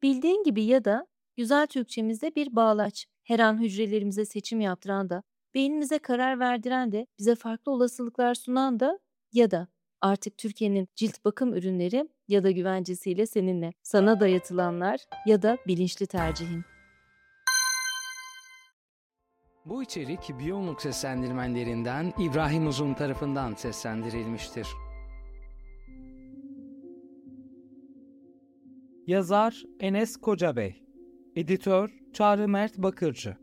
Bildiğin gibi ya da güzel Türkçemizde bir bağlaç. Her an hücrelerimize seçim yaptıran da, beynimize karar verdiren de, bize farklı olasılıklar sunan da ya da artık Türkiye'nin cilt bakım ürünleri ya da güvencesiyle seninle. Sana dayatılanlar ya da bilinçli tercihin. Bu içerik Biyomuk seslendirmenlerinden İbrahim Uzun tarafından seslendirilmiştir. Yazar Enes Kocabey, Editör Çağrı Mert Bakırcı.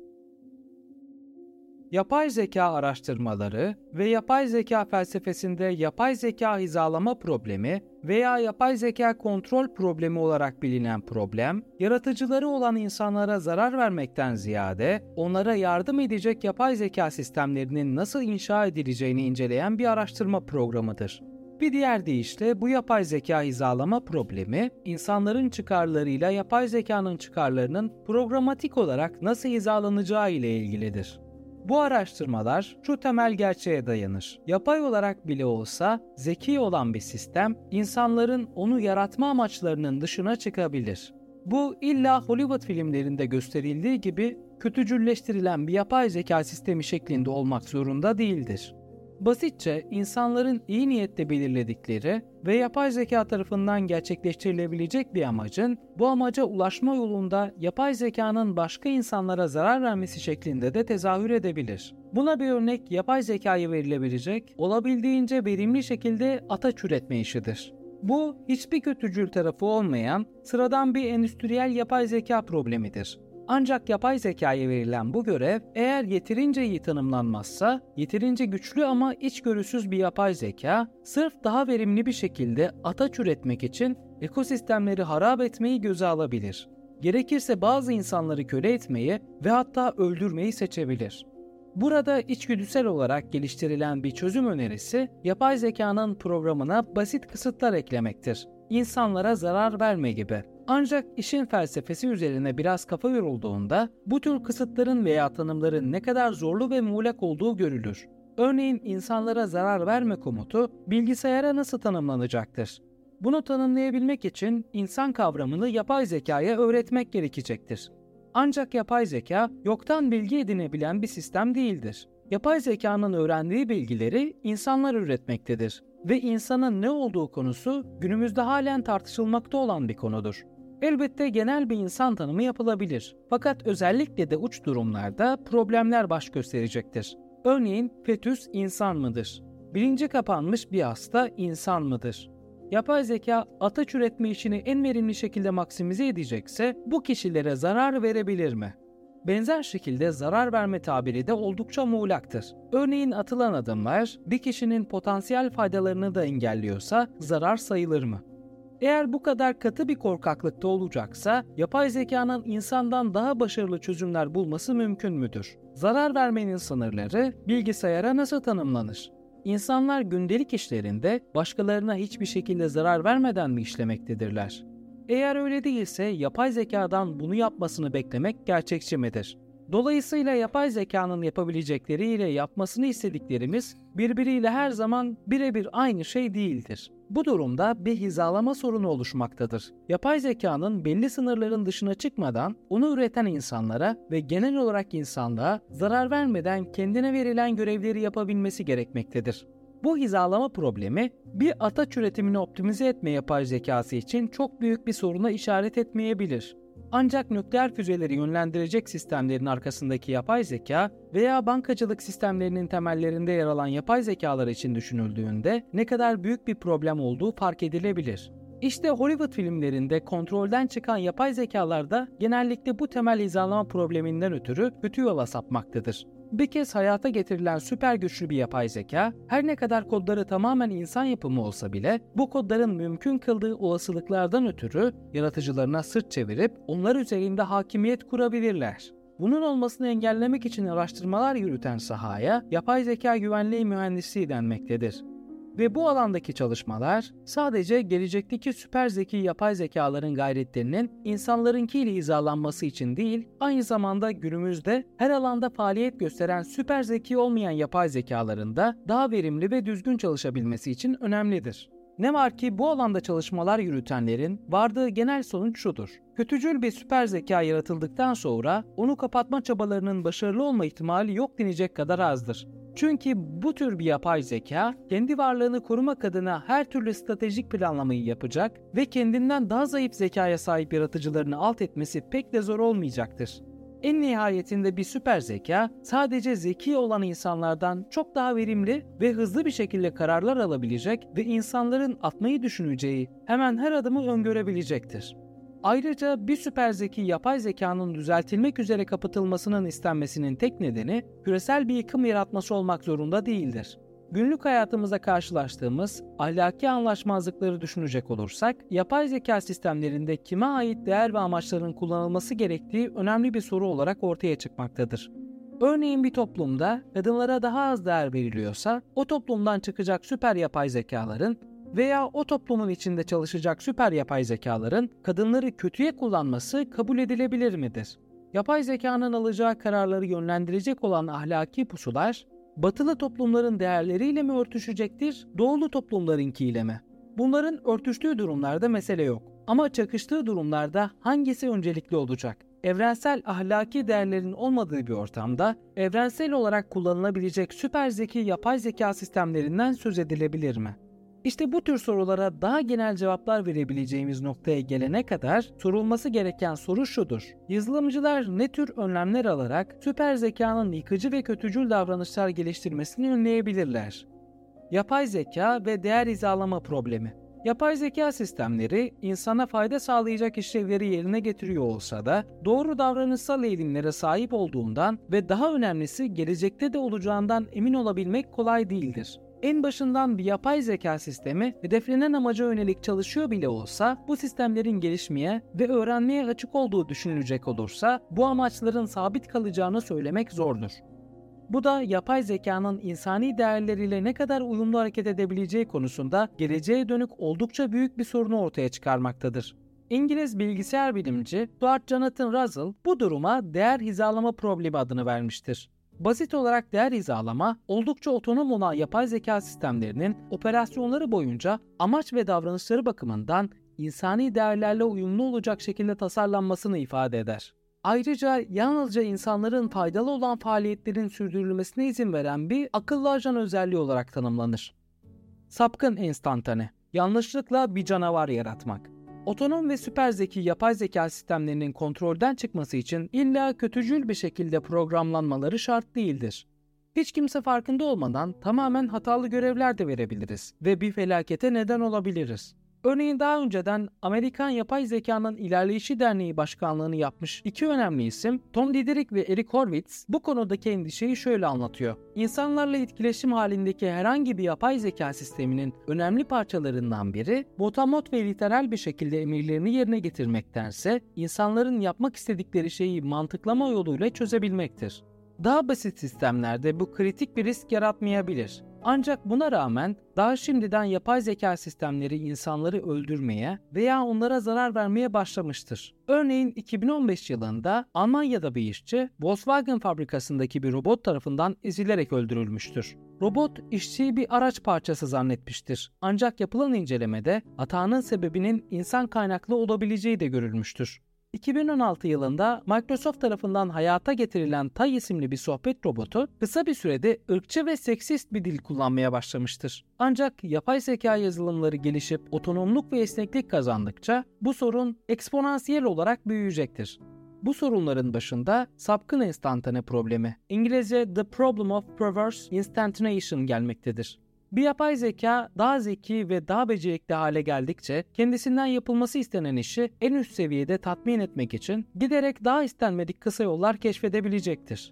Yapay zeka araştırmaları ve yapay zeka felsefesinde yapay zeka hizalama problemi veya yapay zeka kontrol problemi olarak bilinen problem, yaratıcıları olan insanlara zarar vermekten ziyade onlara yardım edecek yapay zeka sistemlerinin nasıl inşa edileceğini inceleyen bir araştırma programıdır. Bir diğer deyişle bu yapay zeka hizalama problemi, insanların çıkarlarıyla yapay zekanın çıkarlarının programatik olarak nasıl hizalanacağı ile ilgilidir. Bu araştırmalar şu temel gerçeğe dayanır. Yapay olarak bile olsa zeki olan bir sistem, insanların onu yaratma amaçlarının dışına çıkabilir. Bu illa Hollywood filmlerinde gösterildiği gibi kötücülleştirilen bir yapay zeka sistemi şeklinde olmak zorunda değildir. Basitçe insanların iyi niyetle belirledikleri ve yapay zeka tarafından gerçekleştirilebilecek bir amacın bu amaca ulaşma yolunda yapay zekanın başka insanlara zarar vermesi şeklinde de tezahür edebilir. Buna bir örnek yapay zekaya verilebilecek, olabildiğince verimli şekilde ataç üretme işidir. Bu hiçbir kötücül tarafı olmayan sıradan bir endüstriyel yapay zeka problemidir. Ancak yapay zekaya verilen bu görev eğer yeterince iyi tanımlanmazsa, yeterince güçlü ama içgörüsüz bir yapay zeka, sırf daha verimli bir şekilde ataç üretmek için ekosistemleri harap etmeyi göze alabilir. Gerekirse bazı insanları köle etmeyi ve hatta öldürmeyi seçebilir. Burada içgüdüsel olarak geliştirilen bir çözüm önerisi, yapay zekanın programına basit kısıtlar eklemektir. İnsanlara zarar verme gibi. Ancak işin felsefesi üzerine biraz kafa yorulduğunda bu tür kısıtların veya tanımların ne kadar zorlu ve muğlak olduğu görülür. Örneğin insanlara zarar verme komutu bilgisayara nasıl tanımlanacaktır? Bunu tanımlayabilmek için insan kavramını yapay zekaya öğretmek gerekecektir. Ancak yapay zeka yoktan bilgi edinebilen bir sistem değildir. Yapay zekanın öğrendiği bilgileri insanlar üretmektedir ve insanın ne olduğu konusu günümüzde halen tartışılmakta olan bir konudur. Elbette genel bir insan tanımı yapılabilir. Fakat özellikle de uç durumlarda problemler baş gösterecektir. Örneğin fetüs insan mıdır? Bilinci kapanmış bir hasta insan mıdır? Yapay zeka ataç üretme işini en verimli şekilde maksimize edecekse bu kişilere zarar verebilir mi? Benzer şekilde zarar verme tabiri de oldukça muğlaktır. Örneğin atılan adımlar bir kişinin potansiyel faydalarını da engelliyorsa zarar sayılır mı? Eğer bu kadar katı bir korkaklıkta olacaksa, yapay zekanın insandan daha başarılı çözümler bulması mümkün müdür? Zarar vermenin sınırları bilgisayara nasıl tanımlanır? İnsanlar gündelik işlerinde başkalarına hiçbir şekilde zarar vermeden mi işlemektedirler? Eğer öyle değilse yapay zekadan bunu yapmasını beklemek gerçekçi midir? Dolayısıyla yapay zekanın yapabilecekleriyle yapmasını istediklerimiz birbiriyle her zaman birebir aynı şey değildir. Bu durumda bir hizalama sorunu oluşmaktadır. Yapay zekanın belli sınırların dışına çıkmadan onu üreten insanlara ve genel olarak insanlığa zarar vermeden kendine verilen görevleri yapabilmesi gerekmektedir. Bu hizalama problemi bir ataç üretimini optimize etme yapay zekası için çok büyük bir soruna işaret etmeyebilir. Ancak nükleer füzeleri yönlendirecek sistemlerin arkasındaki yapay zeka veya bankacılık sistemlerinin temellerinde yer alan yapay zekalar için düşünüldüğünde ne kadar büyük bir problem olduğu fark edilebilir. İşte Hollywood filmlerinde kontrolden çıkan yapay zekalar da genellikle bu temel hizalama probleminden ötürü kötü yola sapmaktadır. Bir kez hayata getirilen süper güçlü bir yapay zeka, her ne kadar kodları tamamen insan yapımı olsa bile, bu kodların mümkün kıldığı olasılıklardan ötürü yaratıcılarına sırt çevirip onlar üzerinde hakimiyet kurabilirler. Bunun olmasını engellemek için araştırmalar yürüten sahaya yapay zeka güvenliği mühendisliği denmektedir. Ve bu alandaki çalışmalar sadece gelecekteki süper zeki yapay zekaların gayretlerinin insanlarınkiyle hizalanması için değil, aynı zamanda günümüzde her alanda faaliyet gösteren süper zeki olmayan yapay zekaların da daha verimli ve düzgün çalışabilmesi için önemlidir. Ne var ki bu alanda çalışmalar yürütenlerin vardığı genel sonuç şudur. Kötücül bir süper zeka yaratıldıktan sonra onu kapatma çabalarının başarılı olma ihtimali yok denecek kadar azdır. Çünkü bu tür bir yapay zeka kendi varlığını korumak adına her türlü stratejik planlamayı yapacak ve kendinden daha zayıf zekaya sahip yaratıcılarını alt etmesi pek de zor olmayacaktır. En nihayetinde bir süper zeka sadece zeki olan insanlardan çok daha verimli ve hızlı bir şekilde kararlar alabilecek ve insanların atmayı düşüneceği hemen her adımı öngörebilecektir. Ayrıca bir süper zeki yapay zekanın düzeltilmek üzere kapatılmasının istenmesinin tek nedeni küresel bir yıkım yaratması olmak zorunda değildir. Günlük hayatımızda karşılaştığımız ahlaki anlaşmazlıkları düşünecek olursak, yapay zeka sistemlerinde kime ait değer ve amaçların kullanılması gerektiği önemli bir soru olarak ortaya çıkmaktadır. Örneğin bir toplumda kadınlara daha az değer veriliyorsa, o toplumdan çıkacak süper yapay zekaların veya o toplumun içinde çalışacak süper yapay zekaların kadınları kötüye kullanması kabul edilebilir midir? Yapay zekanın alacağı kararları yönlendirecek olan ahlaki pusular, batılı toplumların değerleriyle mi örtüşecektir, doğulu toplumlarınkiyle mi? Bunların örtüştüğü durumlarda mesele yok. Ama çakıştığı durumlarda hangisi öncelikli olacak? Evrensel ahlaki değerlerin olmadığı bir ortamda evrensel olarak kullanılabilecek süper zeki yapay zeka sistemlerinden söz edilebilir mi? İşte bu tür sorulara daha genel cevaplar verebileceğimiz noktaya gelene kadar sorulması gereken soru şudur. Yazılımcılar ne tür önlemler alarak süper zekanın yıkıcı ve kötücül davranışlar geliştirmesini önleyebilirler? Yapay zeka ve değer hizalama problemi. Yapay zeka sistemleri insana fayda sağlayacak işlevleri yerine getiriyor olsa da doğru davranışsal eğilimlere sahip olduğundan ve daha önemlisi gelecekte de olacağından emin olabilmek kolay değildir. En başından bir yapay zeka sistemi hedeflenen amaca yönelik çalışıyor bile olsa bu sistemlerin gelişmeye ve öğrenmeye açık olduğu düşünülecek olursa bu amaçların sabit kalacağını söylemek zordur. Bu da yapay zekanın insani değerleriyle ne kadar uyumlu hareket edebileceği konusunda geleceğe dönük oldukça büyük bir sorunu ortaya çıkarmaktadır. İngiliz bilgisayar bilimci Stuart Jonathan Russell bu duruma değer hizalama problemi adını vermiştir. Basit olarak değer hizalama, oldukça otonom olan yapay zeka sistemlerinin operasyonları boyunca amaç ve davranışları bakımından insani değerlerle uyumlu olacak şekilde tasarlanmasını ifade eder. Ayrıca yalnızca insanların faydalı olan faaliyetlerin sürdürülmesine izin veren bir akıllı ajan özelliği olarak tanımlanır. Sapkın enstantane, yanlışlıkla bir canavar yaratmak. Otonom ve süper zeki yapay zeka sistemlerinin kontrolden çıkması için illa kötücül bir şekilde programlanmaları şart değildir. Hiç kimse farkında olmadan tamamen hatalı görevler de verebiliriz ve bir felakete neden olabiliriz. Örneğin daha önceden Amerikan Yapay Zeka'nın İlerleyişi Derneği başkanlığını yapmış iki önemli isim Tom Diederich ve Eric Horvitz bu konudaki endişeyi şöyle anlatıyor. İnsanlarla etkileşim halindeki herhangi bir yapay zeka sisteminin önemli parçalarından biri motamot ve literal bir şekilde emirlerini yerine getirmektense insanların yapmak istedikleri şeyi mantıklama yoluyla çözebilmektir. Daha basit sistemlerde bu kritik bir risk yaratmayabilir. Ancak buna rağmen daha şimdiden yapay zeka sistemleri insanları öldürmeye veya onlara zarar vermeye başlamıştır. Örneğin 2015 yılında Almanya'da bir işçi Volkswagen fabrikasındaki bir robot tarafından ezilerek öldürülmüştür. Robot işçiyi bir araç parçası zannetmiştir. Ancak yapılan incelemede hatanın sebebinin insan kaynaklı olabileceği de görülmüştür. 2016 yılında Microsoft tarafından hayata getirilen Tay isimli bir sohbet robotu kısa bir sürede ırkçı ve seksist bir dil kullanmaya başlamıştır. Ancak yapay zeka yazılımları gelişip otonomluk ve esneklik kazandıkça bu sorun eksponansiyel olarak büyüyecektir. Bu sorunların başında sapkın enstantane problemi, İngilizce The Problem of Perverse Instantaneation gelmektedir. Bir yapay zeka daha zeki ve daha becerikli hale geldikçe kendisinden yapılması istenen işi en üst seviyede tatmin etmek için giderek daha istenmedik kısa yollar keşfedebilecektir.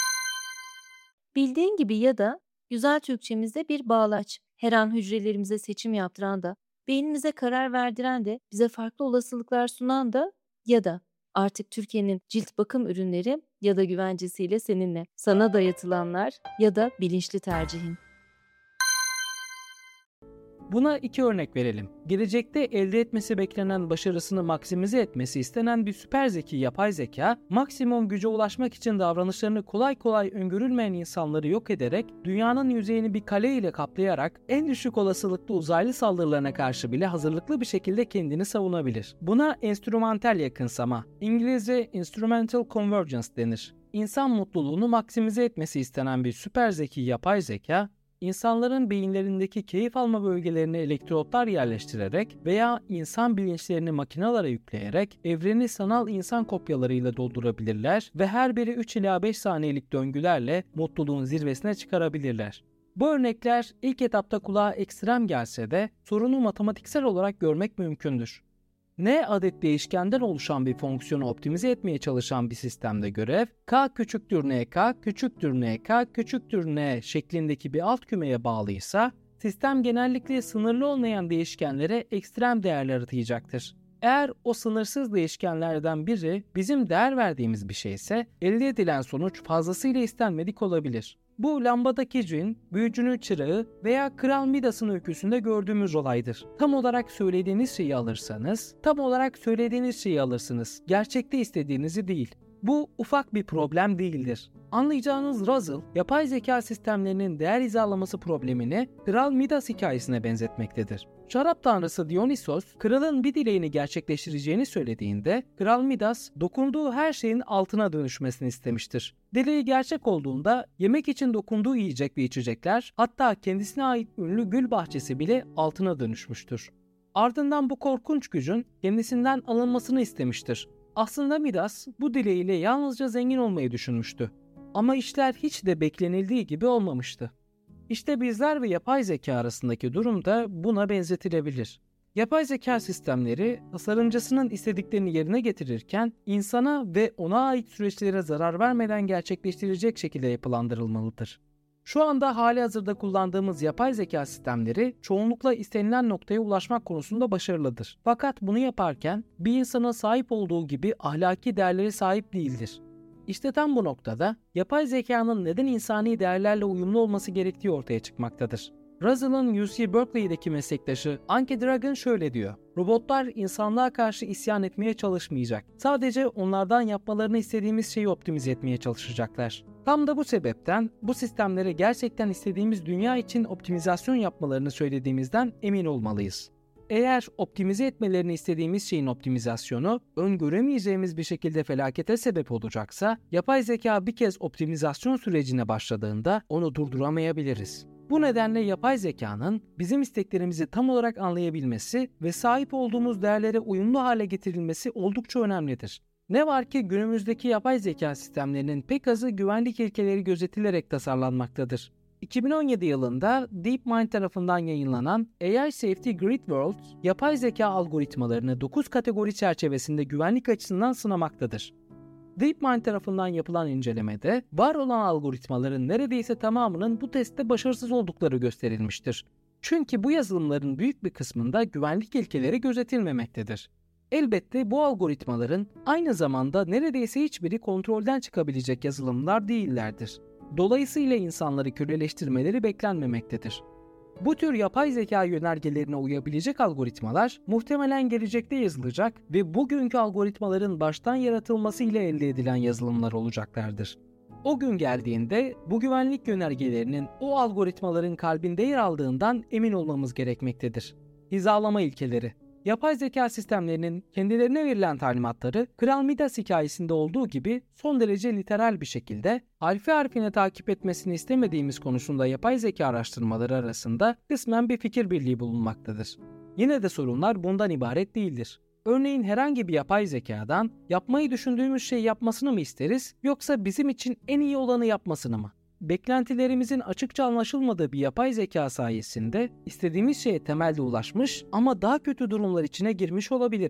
Bildiğin gibi ya da güzel Türkçemizde bir bağlaç, her an hücrelerimize seçim yaptıran da, beynimize karar verdiren de, bize farklı olasılıklar sunan da ya da artık Türkiye'nin cilt bakım ürünleri ya da güvencesiyle seninle, sana dayatılanlar ya da bilinçli tercihin. Buna 2 örnek verelim. Gelecekte elde etmesi beklenen başarısını maksimize etmesi istenen bir süper zeki yapay zeka, maksimum güce ulaşmak için davranışlarını kolay kolay öngörülmeyen insanları yok ederek, dünyanın yüzeyini bir kale ile kaplayarak en düşük olasılıklı uzaylı saldırılarına karşı bile hazırlıklı bir şekilde kendini savunabilir. Buna enstrümantal yakınsama, İngilizce instrumental convergence denir. İnsan mutluluğunu maksimize etmesi istenen bir süper zeki yapay zeka, İnsanların beyinlerindeki keyif alma bölgelerine elektrotlar yerleştirerek veya insan bilinçlerini makinalara yükleyerek evreni sanal insan kopyalarıyla doldurabilirler ve her biri 3 ila 5 saniyelik döngülerle mutluluğun zirvesine çıkarabilirler. Bu örnekler ilk etapta kulağa ekstrem gelse de sorunu matematiksel olarak görmek mümkündür. N adet değişkenden oluşan bir fonksiyonu optimize etmeye çalışan bir sistemde görev, k küçüktür nk küçüktür nk küçüktür n şeklindeki bir alt kümeye bağlıysa, sistem genellikle sınırlı olmayan değişkenlere ekstrem değerler atayacaktır. Eğer o sınırsız değişkenlerden biri bizim değer verdiğimiz bir şeyse, elde edilen sonuç fazlasıyla istenmedik olabilir. Bu lambadaki cin, büyücünün çırağı veya Kral Midas'ın öyküsünde gördüğümüz olaydır. Tam olarak söylediğiniz şeyi alırsınız. Gerçekte istediğinizi değil. Bu ufak bir problem değildir. Anlayacağınız Russell, yapay zeka sistemlerinin değer hizalaması problemini Kral Midas hikayesine benzetmektedir. Şarap tanrısı Dionysos, kralın bir dileğini gerçekleştireceğini söylediğinde, Kral Midas, dokunduğu her şeyin altına dönüşmesini istemiştir. Dileği gerçek olduğunda, yemek için dokunduğu yiyecek ve içecekler, hatta kendisine ait ünlü gül bahçesi bile altına dönüşmüştür. Ardından bu korkunç gücün kendisinden alınmasını istemiştir. Aslında Midas, bu dileğiyle yalnızca zengin olmayı düşünmüştü. Ama işler hiç de beklenildiği gibi olmamıştı. İşte bizler ve yapay zeka arasındaki durum da buna benzetilebilir. Yapay zeka sistemleri tasarımcısının istediklerini yerine getirirken insana ve ona ait süreçlere zarar vermeden gerçekleştirecek şekilde yapılandırılmalıdır. Şu anda halihazırda kullandığımız yapay zeka sistemleri çoğunlukla istenilen noktaya ulaşmak konusunda başarılıdır. Fakat bunu yaparken bir insanın sahip olduğu gibi ahlaki değerleri sahip değildir. İşte tam bu noktada yapay zekanın neden insani değerlerle uyumlu olması gerektiği ortaya çıkmaktadır. Russell'ın UC Berkeley'deki meslektaşı Anke Dragon şöyle diyor: "Robotlar insanlığa karşı isyan etmeye çalışmayacak. Sadece onlardan yapmalarını istediğimiz şeyi optimize etmeye çalışacaklar. Tam da bu sebepten bu sistemlere gerçekten istediğimiz dünya için optimizasyon yapmalarını söylediğimizden emin olmalıyız. Eğer optimize etmelerini istediğimiz şeyin optimizasyonu öngöremeyeceğimiz bir şekilde felakete sebep olacaksa, yapay zeka bir kez optimizasyon sürecine başladığında onu durduramayabiliriz. Bu nedenle yapay zekanın bizim isteklerimizi tam olarak anlayabilmesi ve sahip olduğumuz değerlere uyumlu hale getirilmesi oldukça önemlidir. Ne var ki günümüzdeki yapay zeka sistemlerinin pek azı güvenlik ilkeleri gözetilerek tasarlanmaktadır. 2017 yılında DeepMind tarafından yayınlanan AI Safety Grid World, yapay zeka algoritmalarını 9 kategori çerçevesinde güvenlik açısından sınamaktadır. DeepMind tarafından yapılan incelemede, var olan algoritmaların neredeyse tamamının bu testte başarısız oldukları gösterilmiştir. Çünkü bu yazılımların büyük bir kısmında güvenlik ilkeleri gözetilmemektedir. Elbette bu algoritmaların aynı zamanda neredeyse hiçbiri kontrolden çıkabilecek yazılımlar değillerdir. Dolayısıyla insanları köleleştirmeleri beklenmemektedir. Bu tür yapay zeka yönergelerine uyabilecek algoritmalar muhtemelen gelecekte yazılacak ve bugünkü algoritmaların baştan yaratılması ile elde edilen yazılımlar olacaklardır. O gün geldiğinde bu güvenlik yönergelerinin o algoritmaların kalbinde yer aldığından emin olmamız gerekmektedir. Hizalama ilkeleri. Yapay zeka sistemlerinin kendilerine verilen talimatları Kral Midas hikayesinde olduğu gibi son derece literal bir şekilde harfi harfine takip etmesini istemediğimiz konusunda yapay zeka araştırmaları arasında kısmen bir fikir birliği bulunmaktadır. Yine de sorunlar bundan ibaret değildir. Örneğin herhangi bir yapay zekadan yapmayı düşündüğümüz şeyi yapmasını mı isteriz, yoksa bizim için en iyi olanı yapmasını mı? Beklentilerimizin açıkça anlaşılmadığı bir yapay zeka sayesinde istediğimiz şeye temelde ulaşmış ama daha kötü durumlar içine girmiş olabiliriz.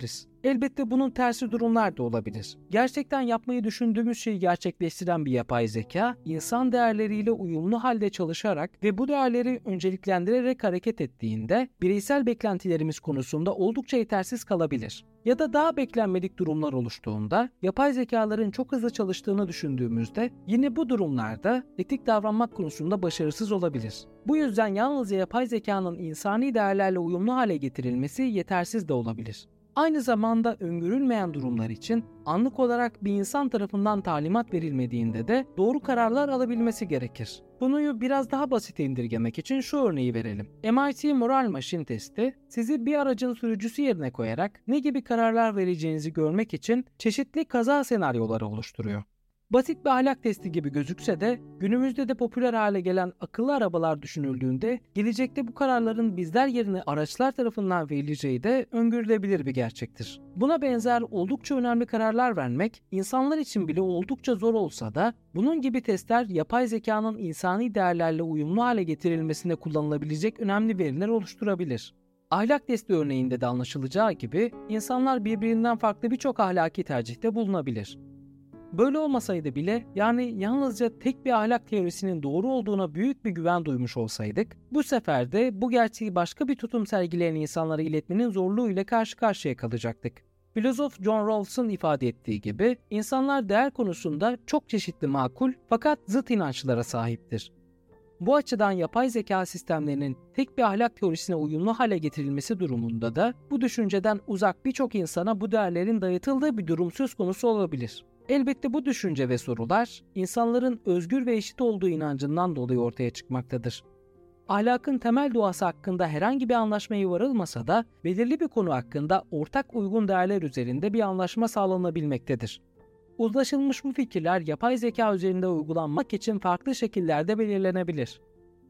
Elbette bunun tersi durumlar da olabilir. Gerçekten yapmayı düşündüğümüz şeyi gerçekleştiren bir yapay zeka, insan değerleriyle uyumlu halde çalışarak ve bu değerleri önceliklendirerek hareket ettiğinde bireysel beklentilerimiz konusunda oldukça yetersiz kalabilir. Ya da daha beklenmedik durumlar oluştuğunda, yapay zekaların çok hızlı çalıştığını düşündüğümüzde yine bu durumlarda etik davranmak konusunda başarısız olabilir. Bu yüzden yalnızca yapay zekanın insani değerlerle uyumlu hale getirilmesi yetersiz de olabilir. Aynı zamanda öngörülmeyen durumlar için anlık olarak bir insan tarafından talimat verilmediğinde de doğru kararlar alabilmesi gerekir. Bunu biraz daha basite indirgemek için şu örneği verelim. MIT Moral Machine testi, sizi bir aracın sürücüsü yerine koyarak ne gibi kararlar vereceğinizi görmek için çeşitli kaza senaryoları oluşturuyor. Basit bir ahlak testi gibi gözükse de günümüzde de popüler hale gelen akıllı arabalar düşünüldüğünde gelecekte bu kararların bizler yerine araçlar tarafından verileceği de öngörülebilir bir gerçektir. Buna benzer oldukça önemli kararlar vermek insanlar için bile oldukça zor olsa da bunun gibi testler yapay zekanın insani değerlerle uyumlu hale getirilmesine kullanılabilecek önemli veriler oluşturabilir. Ahlak testi örneğinde de anlaşılacağı gibi insanlar birbirinden farklı birçok ahlaki tercihte bulunabilir. Böyle olmasaydı bile yalnızca tek bir ahlak teorisinin doğru olduğuna büyük bir güven duymuş olsaydık, bu sefer de bu gerçeği başka bir tutum sergileyen insanlara iletmenin zorluğuyla karşı karşıya kalacaktık. Filozof John Rawls'ın ifade ettiği gibi, insanlar değer konusunda çok çeşitli makul fakat zıt inançlara sahiptir. Bu açıdan yapay zeka sistemlerinin tek bir ahlak teorisine uyumlu hale getirilmesi durumunda da bu düşünceden uzak birçok insana bu değerlerin dayatıldığı bir durum söz konusu olabilir. Elbette bu düşünce ve sorular insanların özgür ve eşit olduğu inancından dolayı ortaya çıkmaktadır. Ahlakın temel doğası hakkında herhangi bir anlaşmaya varılmasa da belirli bir konu hakkında ortak uygun değerler üzerinde bir anlaşma sağlanabilmektedir. Uzlaşılmış bu fikirler yapay zeka üzerinde uygulanmak için farklı şekillerde belirlenebilir.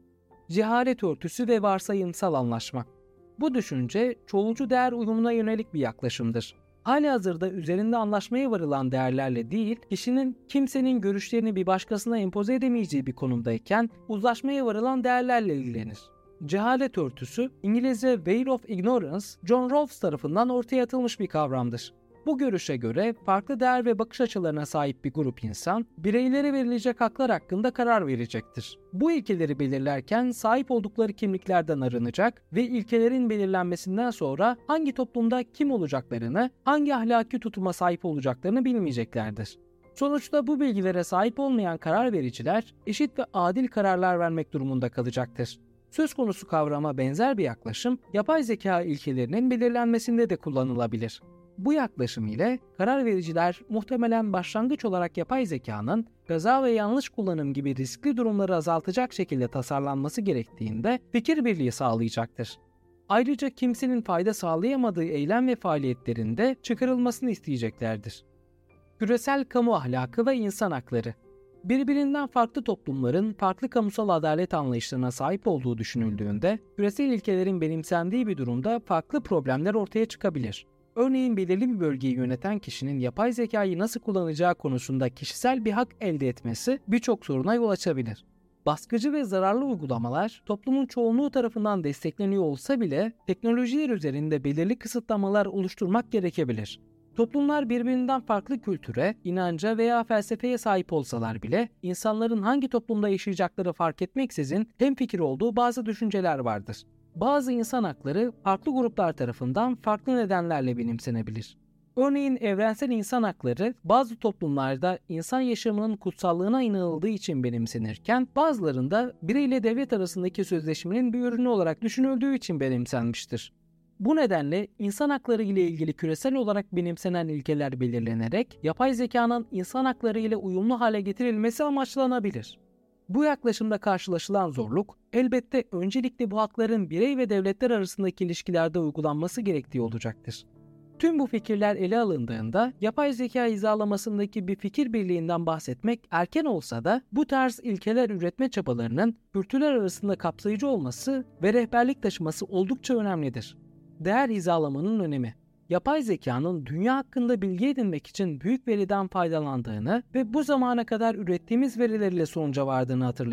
Cehalet örtüsü ve varsayımsal anlaşma. Bu düşünce çoğulcu değer uyumuna yönelik bir yaklaşımdır. Halihazırda üzerinde anlaşmaya varılan değerlerle değil, kişinin kimsenin görüşlerini bir başkasına empoze edemeyeceği bir konumdayken uzlaşmaya varılan değerlerle ilgilenir. Cehalet örtüsü, İngilizce Veil of Ignorance, John Rawls tarafından ortaya atılmış bir kavramdır. Bu görüşe göre farklı değer ve bakış açılarına sahip bir grup insan, bireylere verilecek haklar hakkında karar verecektir. Bu ilkeleri belirlerken sahip oldukları kimliklerden arınacak ve ilkelerin belirlenmesinden sonra hangi toplumda kim olacaklarını, hangi ahlaki tutuma sahip olacaklarını bilmeyeceklerdir. Sonuçta bu bilgilere sahip olmayan karar vericiler eşit ve adil kararlar vermek durumunda kalacaktır. Söz konusu kavrama benzer bir yaklaşım, yapay zeka ilkelerinin belirlenmesinde de kullanılabilir. Bu yaklaşım ile karar vericiler muhtemelen başlangıç olarak yapay zekanın kaza ve yanlış kullanım gibi riskli durumları azaltacak şekilde tasarlanması gerektiğinde fikir birliği sağlayacaktır. Ayrıca kimsenin fayda sağlayamadığı eylem ve faaliyetlerinde çıkarılmasını isteyeceklerdir. Küresel kamu ahlakı ve insan hakları. Birbirinden farklı toplumların farklı kamusal adalet anlayışlarına sahip olduğu düşünüldüğünde, küresel ilkelerin benimsendiği bir durumda farklı problemler ortaya çıkabilir. Örneğin belirli bir bölgeyi yöneten kişinin yapay zekayı nasıl kullanacağı konusunda kişisel bir hak elde etmesi birçok soruna yol açabilir. Baskıcı ve zararlı uygulamalar toplumun çoğunluğu tarafından destekleniyor olsa bile teknolojiler üzerinde belirli kısıtlamalar oluşturmak gerekebilir. Toplumlar birbirinden farklı kültüre, inanca veya felsefeye sahip olsalar bile insanların hangi toplumda yaşayacakları fark etmeksizin hemfikir olduğu bazı düşünceler vardır. Bazı insan hakları farklı gruplar tarafından farklı nedenlerle benimsenebilir. Örneğin evrensel insan hakları bazı toplumlarda insan yaşamının kutsallığına inanıldığı için benimsenirken bazılarında bireyle devlet arasındaki sözleşmenin bir ürünü olarak düşünüldüğü için benimsenmiştir. Bu nedenle insan hakları ile ilgili küresel olarak benimsenen ilkeler belirlenerek yapay zekanın insan hakları ile uyumlu hale getirilmesi amaçlanabilir. Bu yaklaşımda karşılaşılan zorluk, elbette öncelikle bu hakların birey ve devletler arasındaki ilişkilerde uygulanması gerektiği olacaktır. Tüm bu fikirler ele alındığında, yapay zeka hizalamasındaki bir fikir birliğinden bahsetmek erken olsa da bu tarz ilkeler üretme çabalarının kültürler arasında kapsayıcı olması ve rehberlik taşıması oldukça önemlidir. Değer hizalamanın önemi. Yapay zekanın dünya hakkında bilgi edinmek için büyük veriden faydalandığını ve bu zamana kadar ürettiğimiz verilerle sonuca vardığını hatırlayalım.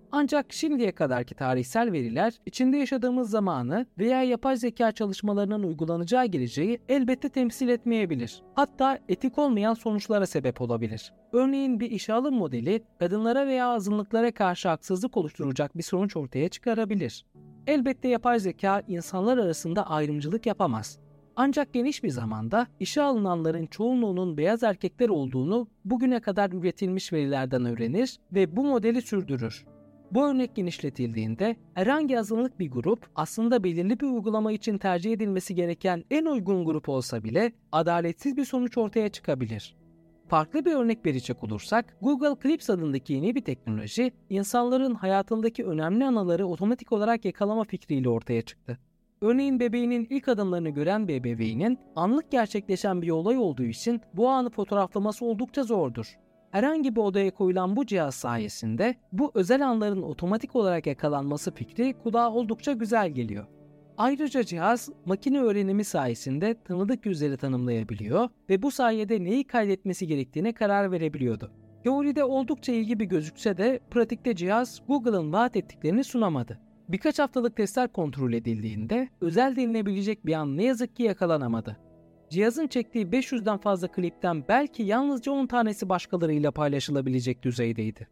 Ancak şimdiye kadarki tarihsel veriler içinde yaşadığımız zamanı veya yapay zeka çalışmalarının uygulanacağı geleceği elbette temsil etmeyebilir. Hatta etik olmayan sonuçlara sebep olabilir. Örneğin bir işe alım modeli kadınlara veya azınlıklara karşı haksızlık oluşturacak bir sonuç ortaya çıkarabilir. Elbette yapay zeka insanlar arasında ayrımcılık yapamaz. Ancak geniş bir zamanda işe alınanların çoğunluğunun beyaz erkekler olduğunu bugüne kadar üretilmiş verilerden öğrenir ve bu modeli sürdürür. Bu örnek genişletildiğinde herhangi azınlık bir grup aslında belirli bir uygulama için tercih edilmesi gereken en uygun grup olsa bile adaletsiz bir sonuç ortaya çıkabilir. Farklı bir örnek verecek olursak, Google Clips adındaki yeni bir teknoloji, insanların hayatındaki önemli anıları otomatik olarak yakalama fikriyle ortaya çıktı. Örneğin bebeğinin ilk adımlarını gören bir ebeveynin anlık gerçekleşen bir olay olduğu için bu anı fotoğraflaması oldukça zordur. Herhangi bir odaya koyulan bu cihaz sayesinde bu özel anların otomatik olarak yakalanması fikri kulağa oldukça güzel geliyor. Ayrıca cihaz makine öğrenimi sayesinde tanıdık yüzleri tanımlayabiliyor ve bu sayede neyi kaydetmesi gerektiğine karar verebiliyordu. Teoride oldukça ilgi bir gözükse de pratikte cihaz Google'ın vaat ettiklerini sunamadı. Birkaç haftalık testler kontrol edildiğinde özel denilebilecek bir an ne yazık ki yakalanamadı. Cihazın çektiği 500'den fazla klipten belki yalnızca 10 tanesi başkalarıyla paylaşılabilecek düzeydeydi.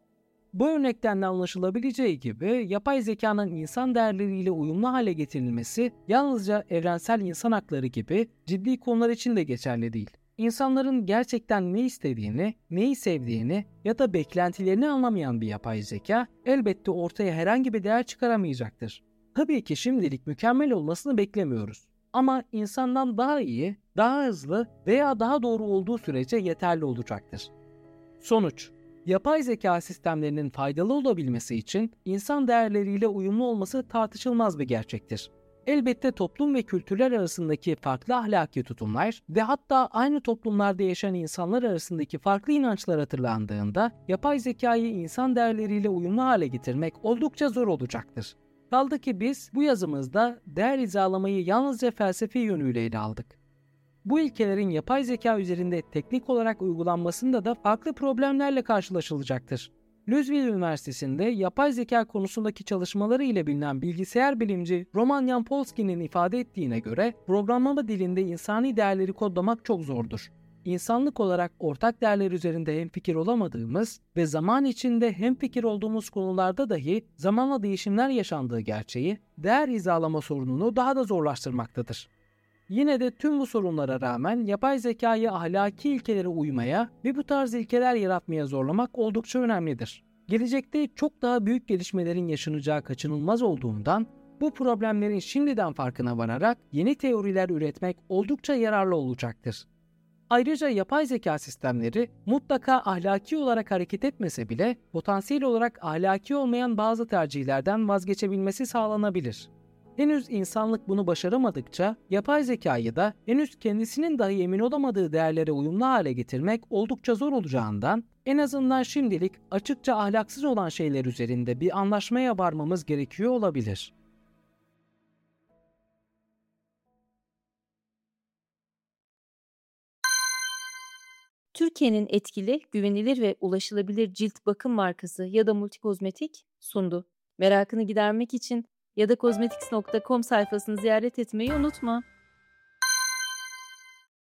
Bu örnekten de anlaşılabileceği gibi yapay zekanın insan değerleriyle uyumlu hale getirilmesi yalnızca evrensel insan hakları gibi ciddi konular için de geçerli değil. İnsanların gerçekten ne istediğini, neyi sevdiğini ya da beklentilerini anlamayan bir yapay zeka elbette ortaya herhangi bir değer çıkaramayacaktır. Tabii ki şimdilik mükemmel olmasını beklemiyoruz. Ama insandan daha iyi, daha hızlı veya daha doğru olduğu sürece yeterli olacaktır. Sonuç: yapay zeka sistemlerinin faydalı olabilmesi için insan değerleriyle uyumlu olması tartışılmaz bir gerçektir. Elbette toplum ve kültürler arasındaki farklı ahlaki tutumlar ve hatta aynı toplumlarda yaşayan insanlar arasındaki farklı inançlar hatırlandığında yapay zekayı insan değerleriyle uyumlu hale getirmek oldukça zor olacaktır. Kaldı ki biz bu yazımızda değer hizalamayı yalnızca felsefi yönüyle ele aldık. Bu ilkelerin yapay zeka üzerinde teknik olarak uygulanmasında da farklı problemlerle karşılaşılacaktır. Louisville Üniversitesi'nde yapay zeka konusundaki çalışmaları ile bilinen bilgisayar bilimci Roman Yampolsky'nin ifade ettiğine göre programlama dilinde insani değerleri kodlamak çok zordur. İnsanlık olarak ortak değerler üzerinde hemfikir olamadığımız ve zaman içinde hemfikir olduğumuz konularda dahi zamanla değişimler yaşandığı gerçeği değer hizalama sorununu daha da zorlaştırmaktadır. Yine de tüm bu sorunlara rağmen yapay zekayı ahlaki ilkelere uymaya ve bu tarz ilkeler yaratmaya zorlamak oldukça önemlidir. Gelecekte çok daha büyük gelişmelerin yaşanacağı kaçınılmaz olduğundan bu problemlerin şimdiden farkına vararak yeni teoriler üretmek oldukça yararlı olacaktır. Ayrıca yapay zeka sistemleri mutlaka ahlaki olarak hareket etmese bile potansiyel olarak ahlaki olmayan bazı tercihlerden vazgeçebilmesi sağlanabilir. Henüz insanlık bunu başaramadıkça yapay zekayı da henüz kendisinin dahi emin olamadığı değerlere uyumlu hale getirmek oldukça zor olacağından en azından şimdilik açıkça ahlaksız olan şeyler üzerinde bir anlaşmaya varmamız gerekiyor olabilir. Türkiye'nin etkili, güvenilir ve ulaşılabilir cilt bakım markası ya da Multikozmetik sundu. Merakını gidermek için ya da kozmetiks.com sayfasını ziyaret etmeyi unutma.